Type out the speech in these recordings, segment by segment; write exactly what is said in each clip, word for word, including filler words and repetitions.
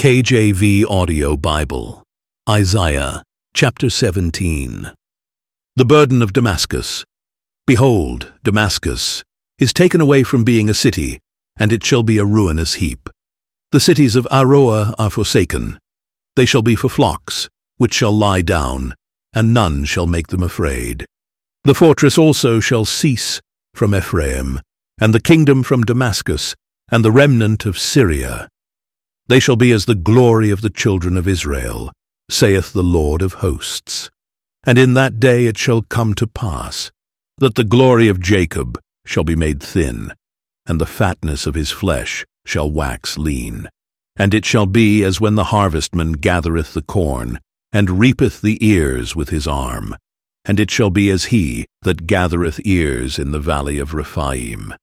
K J V Audio Bible, Isaiah chapter seventeen. The burden of Damascus. Behold, Damascus is taken away from being a city, and it shall be a ruinous heap. The cities of Aroer are forsaken. They shall be for flocks, which shall lie down, and none shall make them afraid. The fortress also shall cease from Ephraim, and the kingdom from Damascus, and the remnant of Syria. They shall be as the glory of the children of Israel, saith the Lord of hosts. And in that day it shall come to pass, that the glory of Jacob shall be made thin, and the fatness of his flesh shall wax lean. And it shall be as when the harvestman gathereth the corn, and reapeth the ears with his arm. And it shall be as he that gathereth ears in the valley of Rephaim.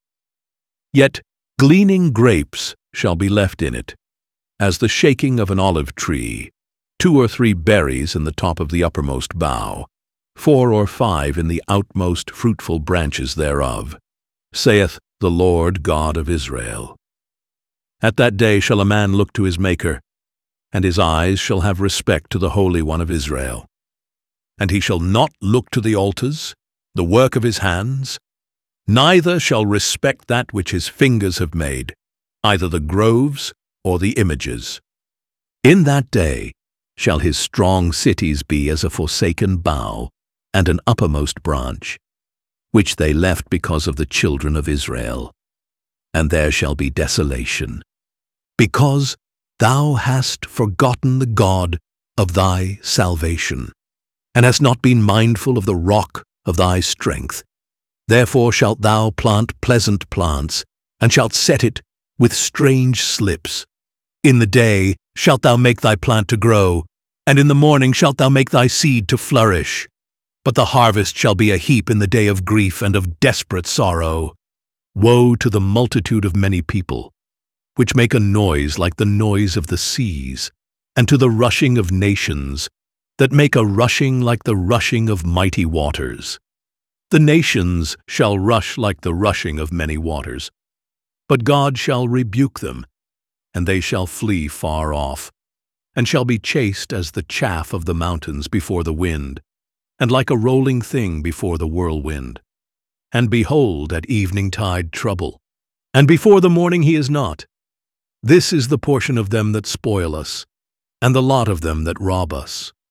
Yet gleaning grapes shall be left in it, as the shaking of an olive tree, two or three berries in the top of the uppermost bough, four or five in the outmost fruitful branches thereof, saith the Lord God of Israel. At that day shall a man look to his Maker, and his eyes shall have respect to the Holy One of Israel. And he shall not look to the altars, the work of his hands, neither shall respect that which his fingers have made, either the groves or the images. In that day shall his strong cities be as a forsaken bough, and an uppermost branch, which they left because of the children of Israel. And there shall be desolation, because thou hast forgotten the God of thy salvation, and hast not been mindful of the rock of thy strength. Therefore shalt thou plant pleasant plants, and shalt set it with strange slips. In the day shalt thou make thy plant to grow, and in the morning shalt thou make thy seed to flourish. But the harvest shall be a heap in the day of grief and of desperate sorrow. Woe to the multitude of many people, which make a noise like the noise of the seas, and to the rushing of nations, that make a rushing like the rushing of mighty waters. The nations shall rush like the rushing of many waters, but God shall rebuke them, and they shall flee far off, and shall be chased as the chaff of the mountains before the wind, and like a rolling thing before the whirlwind. And behold, at evening-tide trouble, and before the morning he is not. This is the portion of them that spoil us, and the lot of them that rob us.